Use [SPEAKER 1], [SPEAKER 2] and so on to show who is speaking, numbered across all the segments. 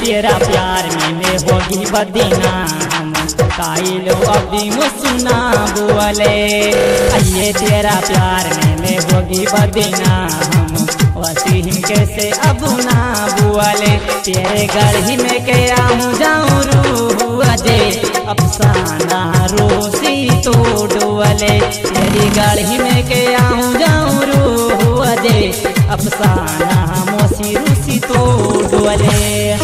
[SPEAKER 1] तेरा प्यार में होगी बदनाम काइलो अभी मुसना बुआले। ये तेरा प्यार में होगी बदनाम वसीम कैसे अब ना बुआले। तेरे गढ़ी में क्या जाऊँ रूह अजे अफसाना रोसी तो डुअले। तेरी गढ़ी में क्या जाऊँ रूह अजे अफसाना मोसी रूसी तो डुअले।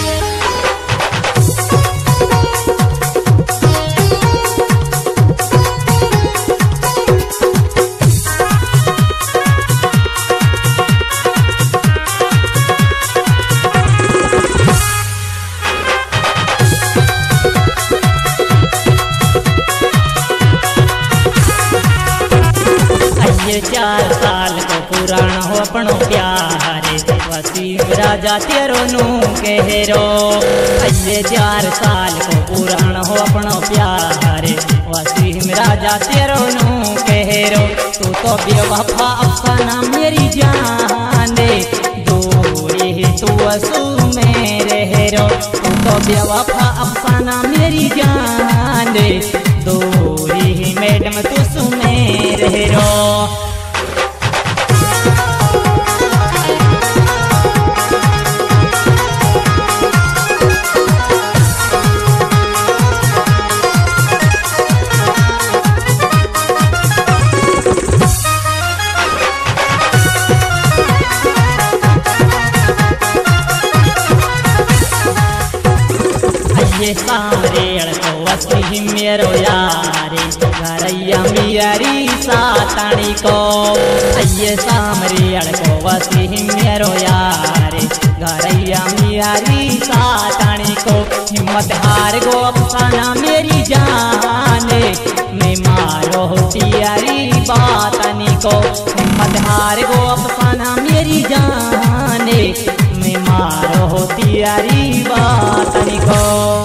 [SPEAKER 1] ये 4 साल को पुराना हो अपनो प्यार वसीम राजा तेरो नू कहरो। ये 4 साल को पुराना हो अपनो प्यार वसीम राजा तेरो नू कहरो। तू तो बेवफा अफसाना मेरी जान दूरी तू असू में रहरो। तू तो बेवफा अफसाना मेरी जान दूरी मैडम तू सू में रहरो। ये सारे अड़को वसीम मेरो यारे घरैया मियारी सातानी को। ये सामरे अड़को वसीम मेरो यारे घरैया मियारी सातानी को। हिम्मत हार गो अफसाना मेरी जाने मैं मारो प्यारी बातनी को। हिम्मत हार गो अफसाना मेरी जाने मैं मारो प्यारी बातनी को।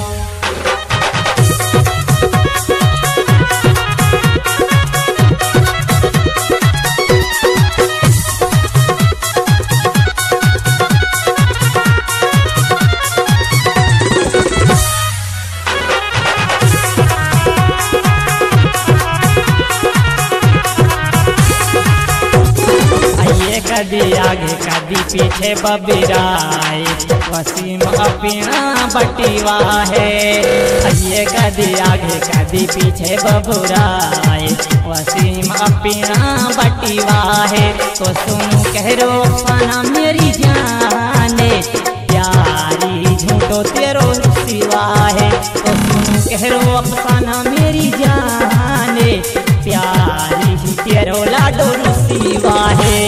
[SPEAKER 1] कदी आगे कदी पीछे बबिराए वसीम अपना बटीवा है। ये कदी आगे कदी पीछे बबुराए वसीम अपना बटीवा है। तो सुनू कहरो अफसाना मेरी जाने प्यारी झूठो तेरो सिवा है। तो सुनू कहरो अफसाना मेरी जाने प्यारी तेरो लाडो सिवा है।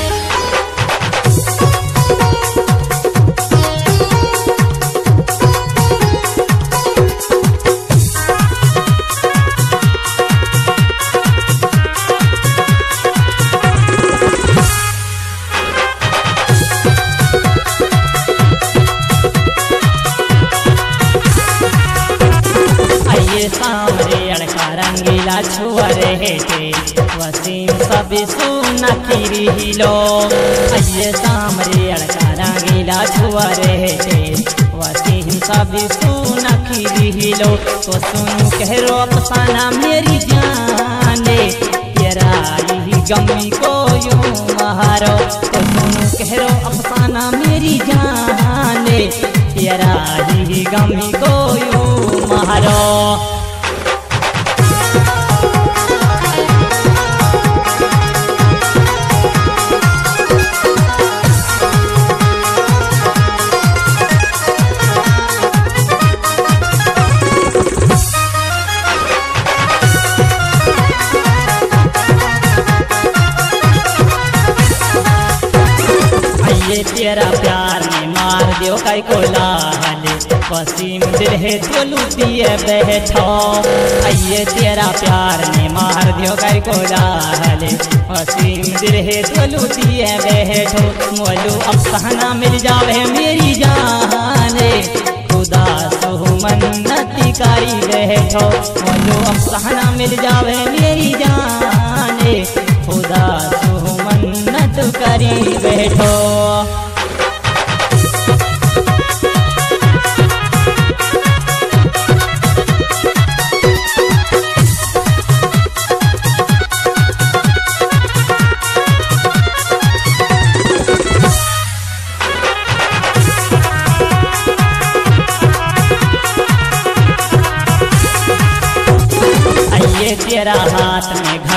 [SPEAKER 1] सामरे अड़का रंगीला छुअर हेटे वसीम सब सुना खीरी हिलो। ये सामरे अड़का रंगीला छुअर हेटे वसीम सब सुना खीरी हिलो। तो सुनू कहरो अफसाना मेरी जाने तेरा ही गमी को यूं मारो। तो सुनू कहरो अफसाना मेरी जाने तेरा ही गमी को यूं मारो। ये तेरा प्यार में मार दियो कई को लाल वसीम दिल है तो लूटिए बैठो। ये तेरा प्यार में मार दियो कई को लाल वसीम दिल है तो लूटिए बैठो। मोलू अफसाना मिल जावे मेरी जाने खुदा सो मन्नती कारी बैठो। मोलू अफसाना मिल जावे मेरी जाने खुदा सो मन्नत करी बैठो।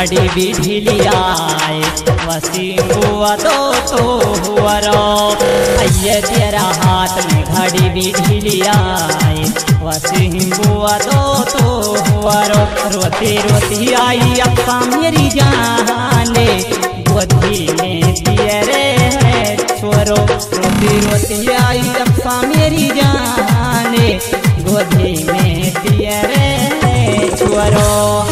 [SPEAKER 1] घड़ी भी ढीलियाए वसीम बुआ तो हुआ रो। अये तेरा हाथ में घड़ी भी ढीलियाए वसीम बुआ तो हुआ रो। रोती रोती आई अक्का मेरी जाने गोदी में दिए रे है छोरो। रोती रोती आई अक्का मेरी जाने गोदी में दिए रे है छोरो।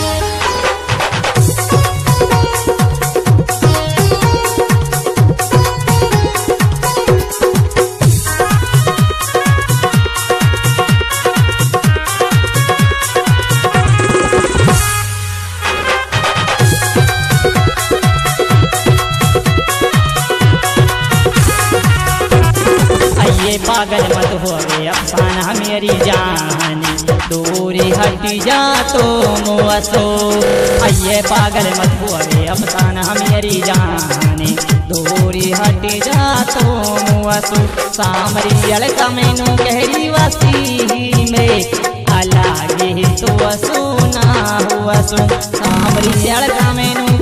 [SPEAKER 1] ये पागल मत होवे अफसाना मेरी जान दूरी हटी जा तो मुआसो। ये पागल मत होवे अफसाना मेरी जान दूरी हटी जा तो मुआसो। सामरियल कमेनु कहरी वसी में अलग ही तो सुना हुआ सो। सामरियल कमेनु